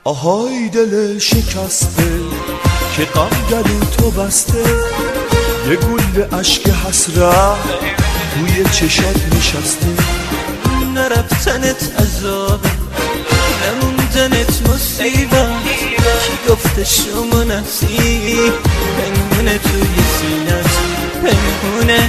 آهای دل شکسته که غم گلو تو بسته، یه گل عشق حسرت توی چشات نشسته. نرفتنت عذابه، نموندنت مصیبت، کی گفته شما نصیب پنهونه توی سینت پنهونه.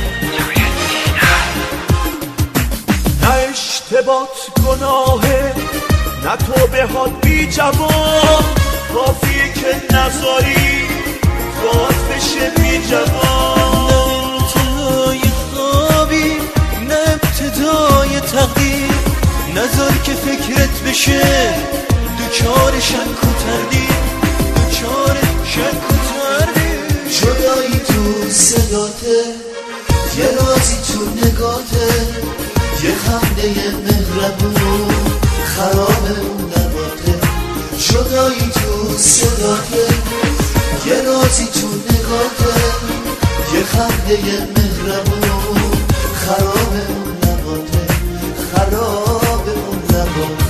نه اشتباط گناهه، نه تو به حال بی جوان، کافیه که نذاری باز بشه بی جوان. نه انتهای خوابی، نه ابتدای تقدیر، نذار که فکرت بشه دوچار شک و تردید، دوچار شک و تردید. جدایی تو صداته، یه رازی تو نگاته، یه خنده مهربون خراب اون نباته. جدایی تو صداته، یه رازی تو نگاته، یه خنده مهربون خراب اون نباته، خراب اون نباته.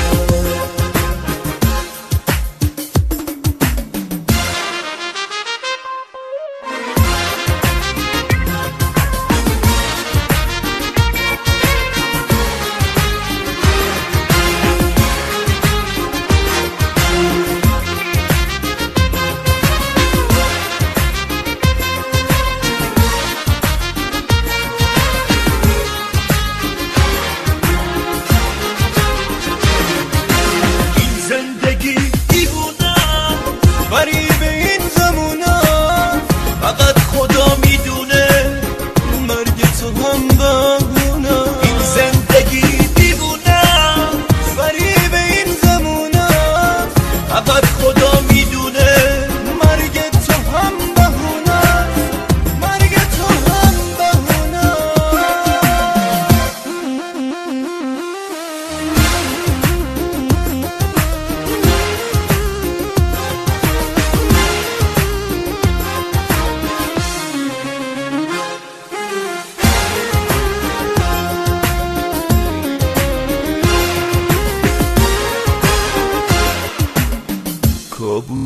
غریب این زمونا فقط خدا میدونه، مرگ تو هم بهونه. این زندگی دیوونه، غریب این زمونا فقط خدا میدونه، مرگ تو هم بهونه، مرگ تو هم بهونه. کابوس